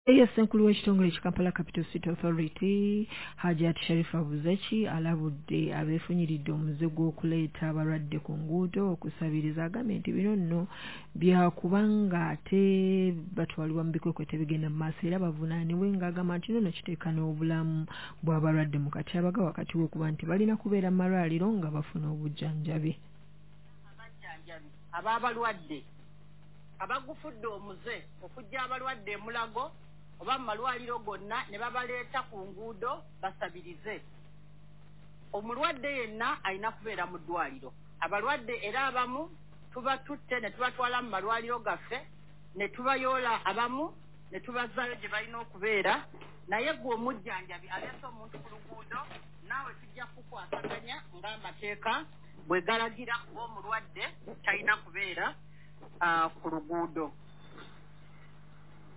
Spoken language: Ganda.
Yes, Senkulu w'ekitongole Kampala Capital City Authority Hajat Sharifa Buzechi alabudde abeefunyiridde omuze gw'okuleeta abalwadde ku nguudo okusabiriza agambye nti bino nno byakubanga ate batwalibwa mu bikwekweto ebigenda mu maaso era bavunaanibwe ng'agamba nti nno kiteeka n'obulamu bw'abalwadde mu katyabaga wakati w'okuba nti balina kubeera mu malwaliro nga bafuna obujjanjabi. Ab'abalwadde abagufudde omuze okujja abalwadde e Mulago oba mu malwaliro gonna ne babaleeta ku nguudo basabirize. Omulwadde yenna alina kubeera mu ddwaliro. Abalwadde era abamu tuba tutte ne tubatwala mu malwaliro gaffe ne tubayoola abamu ne tubazaayo gye balina okubeera, naye gwe omujjanjabi aleese omuntu ku luguudo naawe tujja kukwasaganya ng'amateeka bwe galagira kuba omulwadde talina kubeera ku luguudo.